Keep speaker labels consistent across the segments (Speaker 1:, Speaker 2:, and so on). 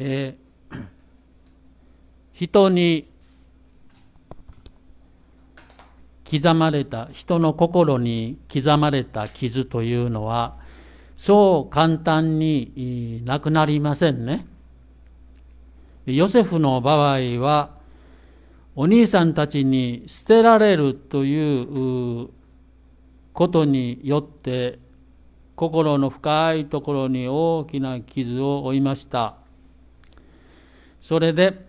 Speaker 1: 人に刻まれた、人の心に刻まれた傷というのはそう簡単になくなりませんね。ヨセフの場合はお兄さんたちに捨てられるということによって心の深いところに大きな傷を負いました。それで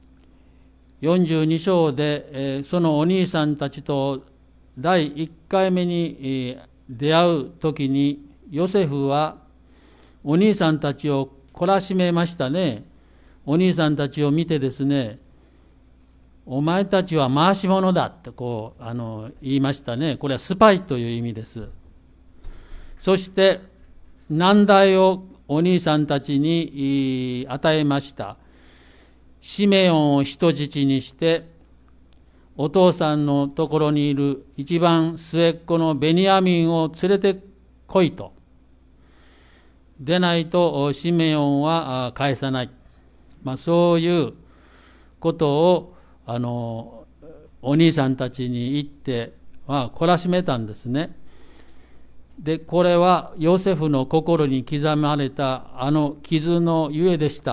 Speaker 1: 42章でそのお兄さんたちと第1回目に出会う時にヨセフはお兄さんたちを懲らしめましたね。お兄さんたちを見てですね、お前たちは回し者だって言いましたね。これはスパイという意味です。そして難題をお兄さんたちに与えました。シメオンを人質にしてお父さんのところにいる一番末っ子のベニヤミンを連れて来いと。でないとシメオンは返さない。そういうことをお兄さんたちに言って懲らしめたんですね。でこれはヨセフの心に刻まれた傷のゆえでした。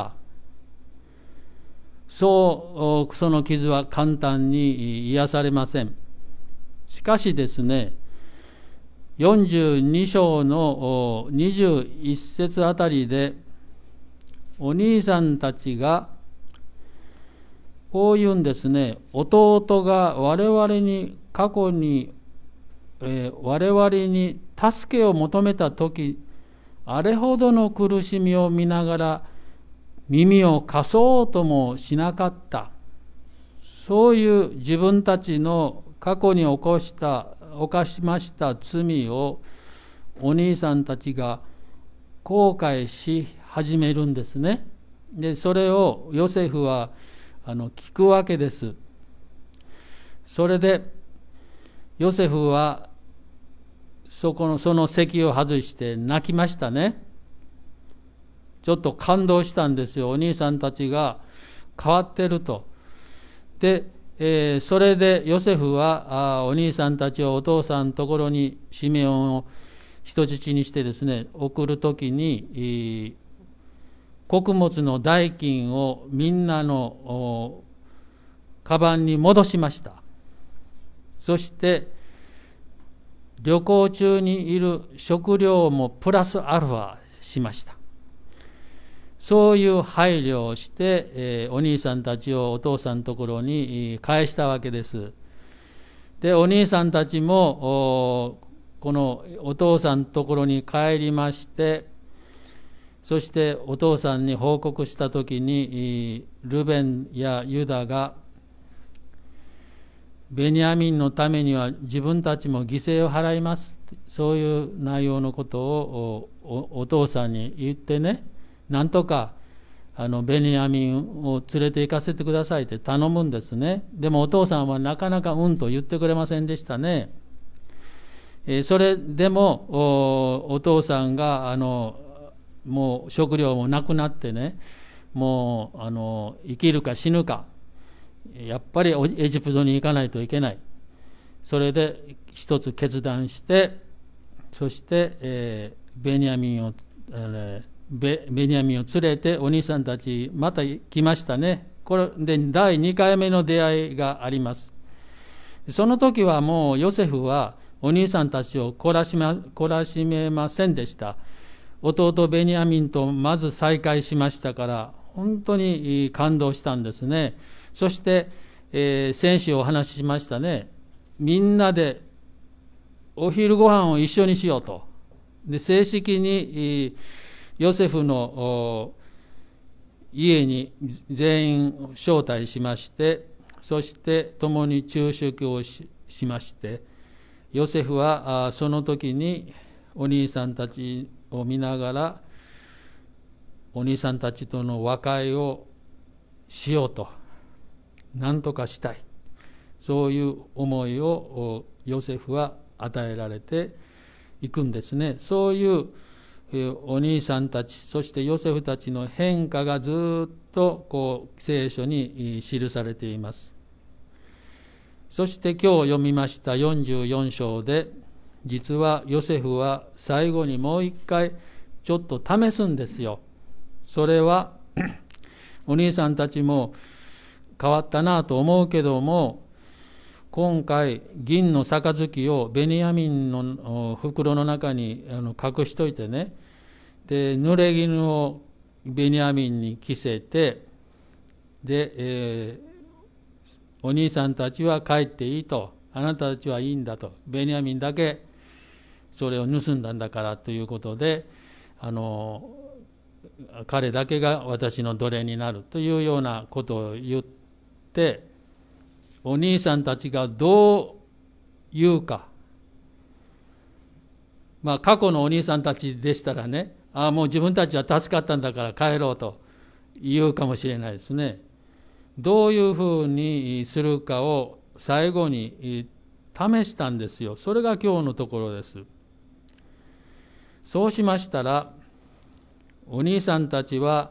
Speaker 1: その傷は簡単に癒されません。しかしですね、42章の21節あたりでお兄さんたちがこう言うんですね。弟が我々に過去に、我々に助けを求めた時、あれほどの苦しみを見ながら耳を貸そうともしなかった。そういう自分たちの過去に犯しました罪をお兄さんたちが後悔し始めるんですね。でそれをヨセフは聞くわけです。それでヨセフはその席を外して泣きましたね。ちょっと感動したんですよ。お兄さんたちが変わってると。で、それでヨセフはお兄さんたちをお父さんのところにシメオンを人質にしてですね、送るときに穀物の代金をみんなのカバンに戻しました。そして旅行中にいる食料もプラスアルファしました。そういう配慮をして、お兄さんたちをお父さんのところに返したわけです。でお兄さんたちもこのお父さんのところに帰りまして、そしてお父さんに報告したときにルベンやユダがベニヤミンのためには自分たちも犠牲を払います、そういう内容のことを お父さんに言ってね、なんとかベニヤミンを連れて行かせてくださいって頼むんですね。でもお父さんはなかなかと言ってくれませんでしたね。それでもお父さんがもう食料もなくなってね、もう生きるか死ぬか、やっぱりエジプトに行かないといけない。それで一つ決断して、そして、ベニヤミンを連れてお兄さんたちまた来ましたね。これで第2回目の出会いがあります。その時はもうヨセフはお兄さんたちを懲らしめませんでした。弟ベニヤミンとまず再会しましたから、本当に感動したんですね。そして、先週お話ししましたね。みんなでお昼ご飯を一緒にしようと。で正式にヨセフの家に全員招待しまして、そして共に昼食を しまして、ヨセフはその時にお兄さんたちを見ながらお兄さんたちとの和解をしようと、何とかしたい、そういう思いをヨセフは与えられていくんですね。そういうお兄さんたち、そしてヨセフたちの変化がずっと聖書に記されています。そして今日読みました44章で、実はヨセフは最後にもう一回ちょっと試すんですよ。それはお兄さんたちも変わったなと思うけども、今回銀の杯をベニヤミンの袋の中に隠しといてね、で濡れ衣をベニヤミンに着せて、で、お兄さんたちは帰っていいと、あなたたちはいいんだと、ベニヤミンだけそれを盗んだんだからということで、彼だけが私の奴隷になるというようなことを言って、お兄さんたちがどう言うか。過去のお兄さんたちでしたらね、もう自分たちは助かったんだから帰ろうと言うかもしれないですね。どういうふうにするかを最後に試したんですよ。それが今日のところです。そうしましたら、お兄さんたちは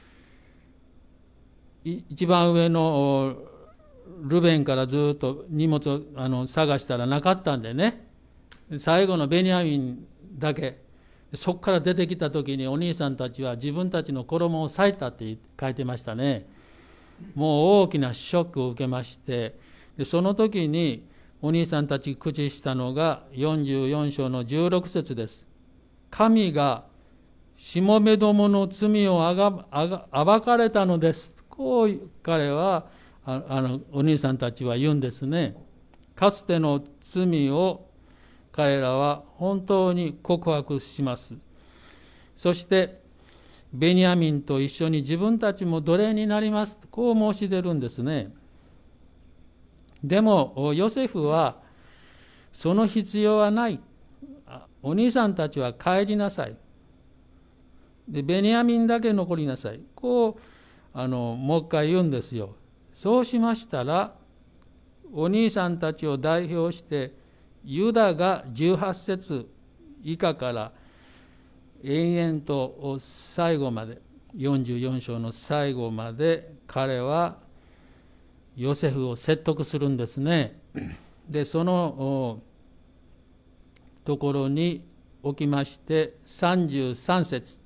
Speaker 1: 一番上のルベンからずっと荷物を探したらなかったんでね、最後のベニヤミンだけ、そこから出てきた時にお兄さんたちは自分たちの衣を裂いたって書いてましたね。もう大きなショックを受けまして、でその時にお兄さんたち口したのが44章の16節です。神がしもべどもの罪を暴かれたのです。こう彼はお兄さんたちは言うんですね。かつての罪を彼らは本当に告白します。そしてベニヤミンと一緒に自分たちも奴隷になります。こう申し出るんですね。でもヨセフはその必要はない。お兄さんたちは帰りなさい。でベニヤミンだけ残りなさい。こうもう一回言うんですよ。そうしましたら、お兄さんたちを代表してユダが18節以下から延々と最後まで、44章の最後まで彼はヨセフを説得するんですね。でそのところにおきまして33節、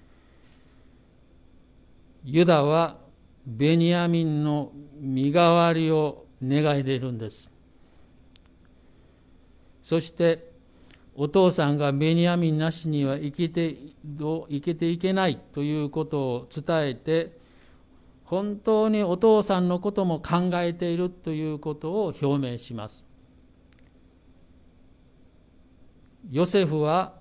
Speaker 1: ユダはベニヤミンの身代わりを願い出るんです。そしてお父さんがベニヤミンなしには生きていけないということを伝えて、本当にお父さんのことも考えているということを表明します。ヨセフは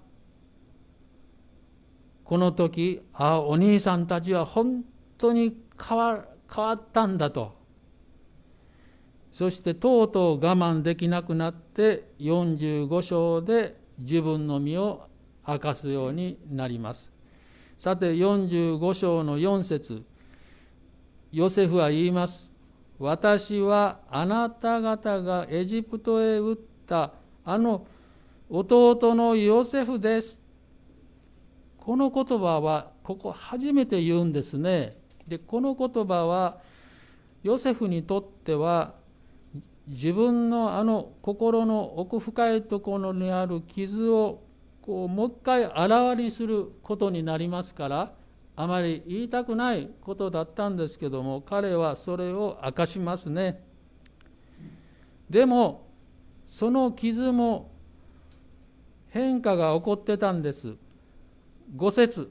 Speaker 1: この時、お兄さんたちは本当に変わったんだと。そしてとうとう我慢できなくなって45章で自分の身を明かすようになります。さて45章の4節、ヨセフは言います。私はあなた方がエジプトへ撃った弟のヨセフです。この言葉はここ初めて言うんですね。でこの言葉はヨセフにとっては自分の心の奥深いところにある傷をもう一回あらわにすることになりますから、あまり言いたくないことだったんですけども、彼はそれを明かしますね。でもその傷も変化が起こってたんです。5節、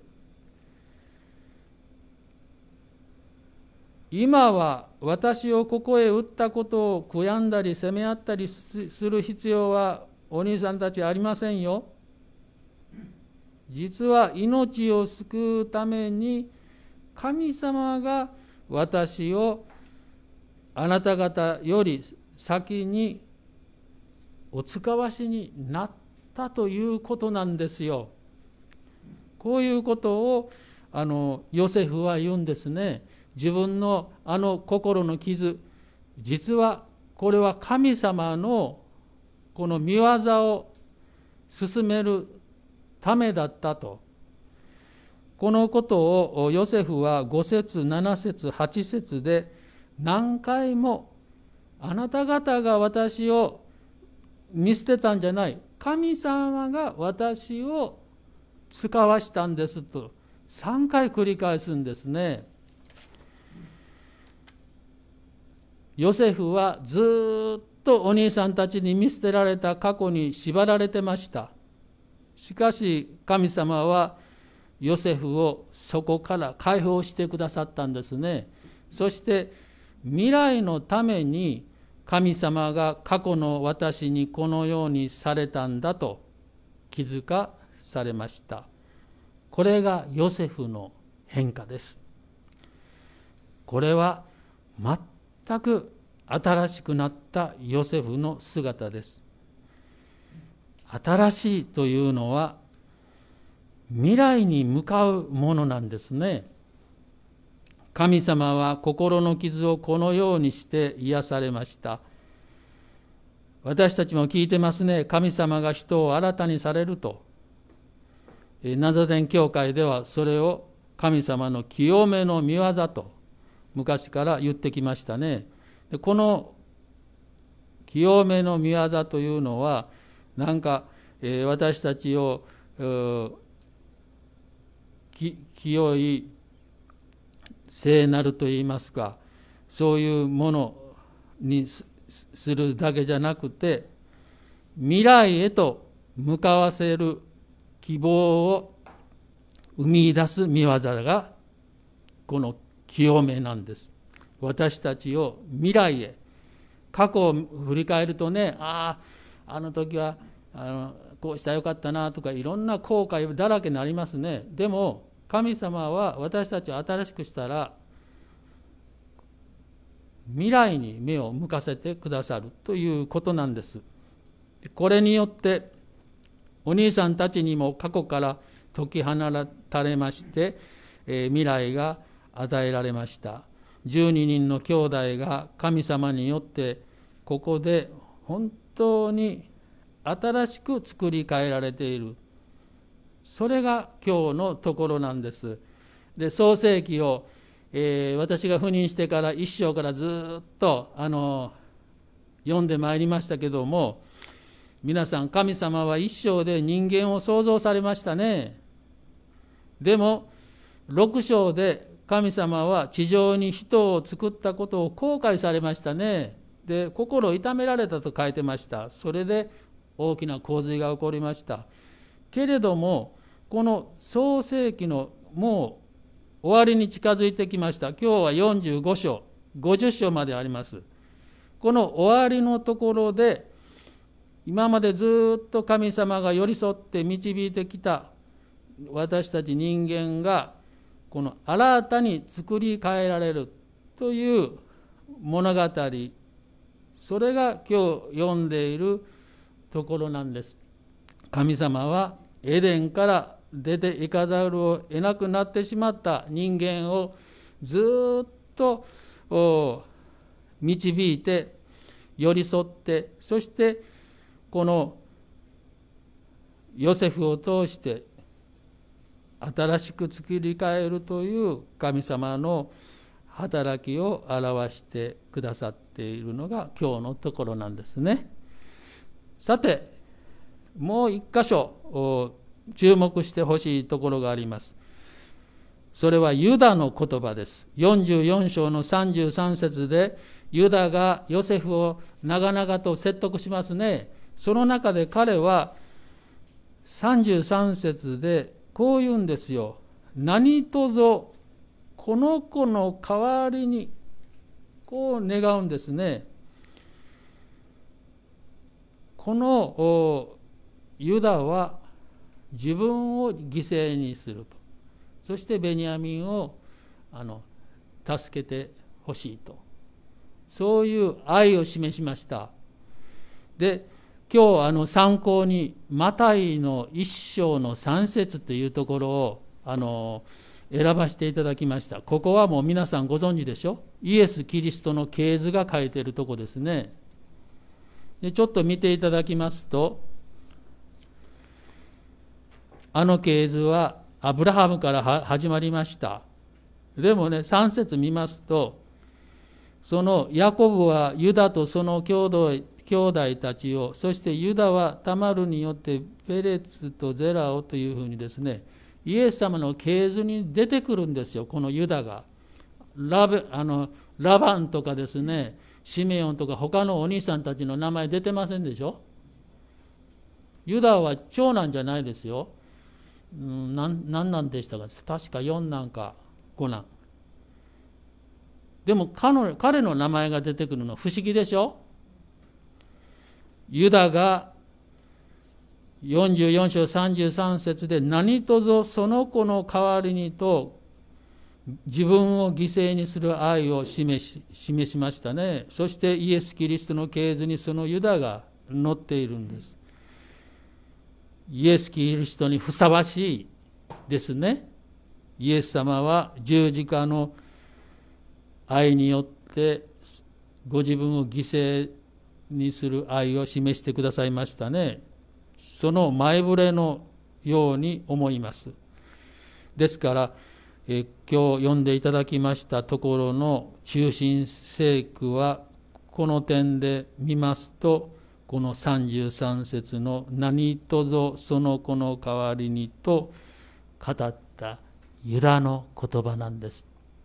Speaker 1: 今は私をここへ撃ったことを悔やんだり責め合ったりする必要はお兄さんたちありませんよ。実は命を救うために神様が私をあなた方より先にお使わしになったということなんですよ。こういうことをヨセフは言うんですね。自分の心の傷、実はこれは神様のこの御業を進めるためだったとこのことをヨセフは5節7節8節で何回も、あなた方が私を見捨てたんじゃない、神様が私を使わしたんですと3回繰り返すんですね。ヨセフはずっとお兄さんたちに見捨てられた過去に縛られてました。しかし神様はヨセフをそこから解放してくださったんですね。そして未来のために神様が過去の私にこのようにされたんだと気づかされました。これがヨセフの変化です。これは全く新しくなったヨセフの姿です。新しいというのは未来に向かうものなんですね。神様は心の傷をこのようにして癒されました。私たちも聞いてますね。神様が人を新たにされると。ナザレン教会ではそれを神様の清めの御業と昔から言ってきましたね。この清めの御業というのはなんか私たちを清い聖なるといいますか、そういうものにするだけじゃなくて、未来へと向かわせる希望を生み出す御業がこの清めなんです。私たちを未来へ、過去を振り返るとね、あの時はこうしたらよかったなとか、いろんな後悔だらけになりますね。でも神様は私たちを新しくしたら未来に目を向かせてくださるということなんです。これによってお兄さんたちにも過去から解き放たれまして、未来が与えられました。12人の兄弟が神様によってここで本当に新しく作り変えられている。それが今日のところなんです。で、創世記を、私が赴任してから一章からずっと読んでまいりましたけども、皆さん、神様は一章で人間を創造されましたね。でも6章で神様は地上に人を作ったことを後悔されましたね。で、心を痛められたと書いてました。それで大きな洪水が起こりました。けれどもこの創世記のもう終わりに近づいてきました。今日は45章50章まであります。この終わりのところで今までずっと神様が寄り添って導いてきた私たち人間がこの新たに作り変えられるという物語、それが今日読んでいるところなんです。神様はエデンから出て行かざるを得なくなってしまった人間をずっと導いて寄り添って、そしてこのヨセフを通して新しく作り変えるという神様の働きを表してくださっているのが今日のところなんですね。さて、もう一箇所注目してほしいところがあります。それはユダの言葉です。44章の33節でユダがヨセフを長々と説得しますね。その中で彼は33節でこう言うんですよ。何とぞこの子の代わりに、こう願うんですね。このユダは自分を犠牲にすると。そしてベニヤミンを助けてほしいと。そういう愛を示しました。で、今日参考にマタイの1章の3節というところを選ばせていただきました。ここはもう皆さんご存知でしょ。イエス・キリストの系図が書いているところですね。で、ちょっと見ていただきますと、系図はアブラハムから始まりました。でもね、3節見ますと、そのヤコブはユダとその兄弟たちを、そしてユダはタマルによってペレツとゼラをというふうにですね、イエス様の系図に出てくるんですよ、このユダが。ラバンとかですね、シメオンとか他のお兄さんたちの名前出てませんでしょ。ユダは長男じゃないですよ。何男でしたか。確か4男か5男。でも彼の名前が出てくるの不思議でしょ。ユダが44章33節で何とぞその子の代わりにと自分を犠牲にする愛を示しましたね。そしてイエス・キリストの系図にそのユダが載っているんです。イエス・キリストにふさわしいですね。イエス様は十字架の愛によってご自分を犠牲にする愛を示してくださいましたね。その前触れのように思います。ですから今日読んでいただきましたところの中心聖句はこの点で見ますと、この33節の何とぞその子の代わりにと語ったユダの言葉なんです。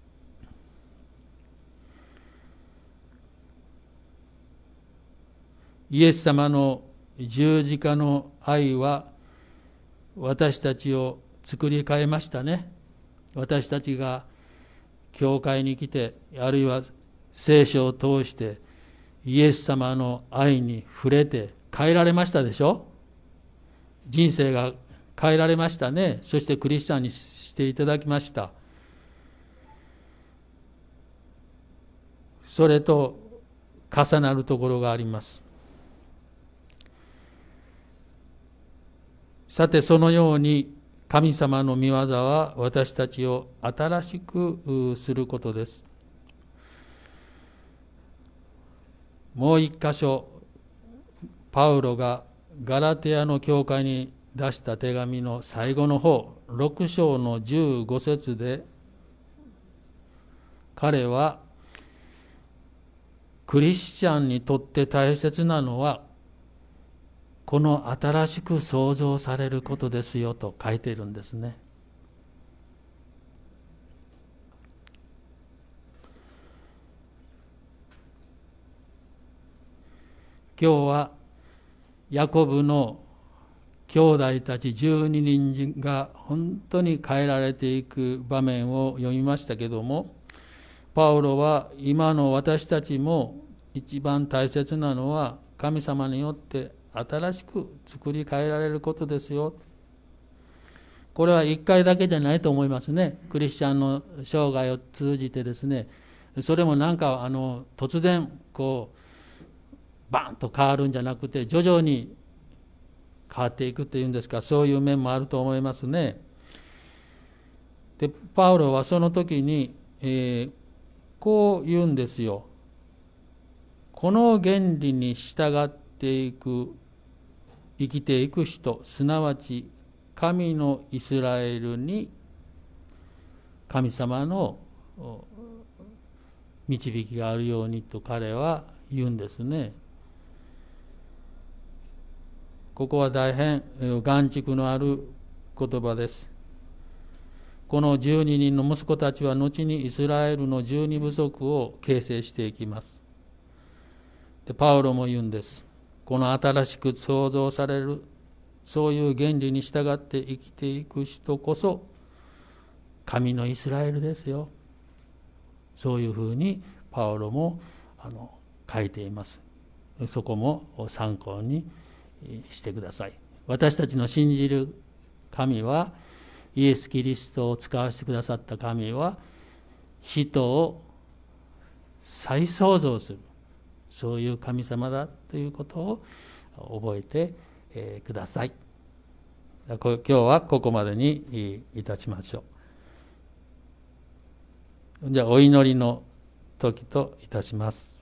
Speaker 1: イエス様の十字架の愛は私たちを作り変えましたね。私たちが教会に来て、あるいは聖書を通してイエス様の愛に触れて変えられましたでしょ。人生が変えられましたね。そしてクリスチャンにしていただきました。それと重なるところがあります。さてそのように神様の御業は私たちを新しくすることです。もう一箇所、パウロがガラテヤの教会に出した手紙の最後の方、6章の15節で、彼はクリスチャンにとって大切なのはこの新しく創造されることですよと書いているんですね。今日はヤコブの兄弟たち12人が本当に変えられていく場面を読みましたけども、パウロは今の私たちも一番大切なのは神様によって新しく作り変えられることですよ。これは一回だけじゃないと思いますね。クリスチャンの生涯を通じてですね、それもなんか突然こうバンと変わるんじゃなくて、徐々に変わっていくっていうんですか、そういう面もあると思いますね。でパウロはその時に、こう言うんですよ。この原理に従っていく生きていく人、すなわち神のイスラエルに神様の導きがあるようにと彼は言うんですね。ここは大変眼蓄のある言葉です。この12人の息子たちは後にイスラエルの12部族を形成していきます。でパウロも言うんです。この新しく創造されるそういう原理に従って生きていく人こそ神のイスラエルですよ。そういうふうにパウロも書いています。そこも参考にしてください。私たちの信じる神は、イエス・キリストを使わせてくださった神は人を再創造する、そういう神様だということを覚えてください。今日はここまでにいたしましょう。じゃあお祈りの時といたします。